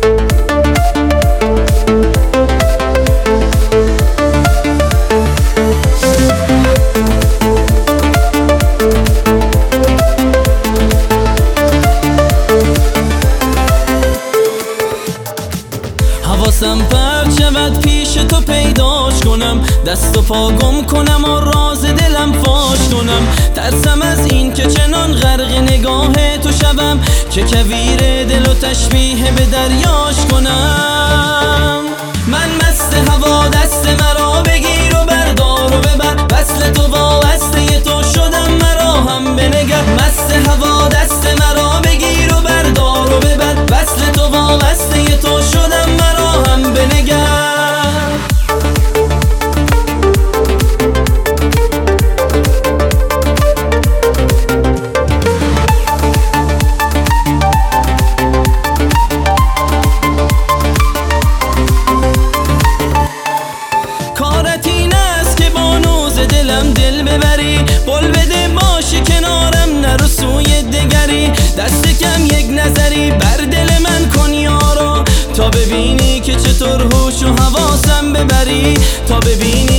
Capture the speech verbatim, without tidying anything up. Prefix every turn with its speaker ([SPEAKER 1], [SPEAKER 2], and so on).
[SPEAKER 1] حواسم پرت شود پیش تو پیداش کنم، دست و پا گم کنم و راز دلم فاش کنم. ترسم از این که چنان غرق نگاه تو شوم که کویر دل و تشبیه به دریاش کنم. من مست هوا، دست مرا بگیر و بردار و ببر، وصل تو وابسته تو شدم مرا هم بنگر. مست هوا، دست مرا بگیر و بردار و ببر، وصل تو وابسته تو شدم مرا هم بنگر. کارت این است که با نوز دلم دل ببری، بل بده باشی کنارم نرو سوی دگری. دست کم یک نظری بر دل من کن یارا، تا ببینی که چطور هوش و حواسم ببری، تا ببینی